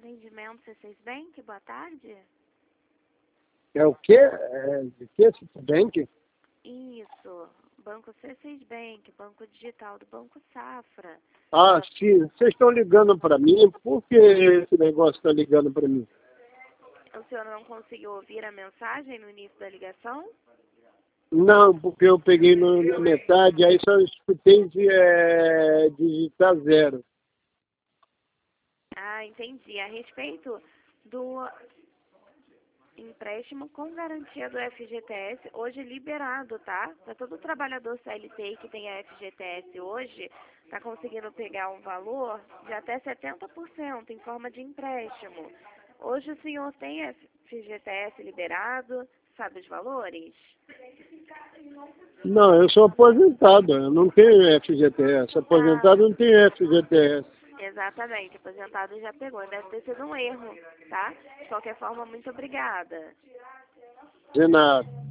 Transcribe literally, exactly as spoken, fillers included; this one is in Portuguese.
Atendimento C seis Bank, boa tarde. É o quê? É, de que Citibank? Isso, Banco C seis Bank, Banco Digital do Banco Safra. Ah, sim. Vocês estão ligando para mim? Por que esse negócio está ligando para mim? O senhor não conseguiu ouvir a mensagem no início da ligação? Não, porque eu peguei no, na metade, aí só escutei de é, digitar zero. Ah, entendi. A respeito do empréstimo com garantia do F G T S, hoje liberado, tá? Para todo trabalhador C L T que tem a F G T S hoje, está conseguindo pegar um valor de até setenta por cento em forma de empréstimo. Hoje o senhor tem F G T S liberado, sabe os valores? Não, eu sou aposentado, eu não tenho F G T S. Aposentado Ah, não tem F G T S. exatamente, aposentado já pegou, deve ter sido um erro, tá? De qualquer forma, muito obrigada. De nada.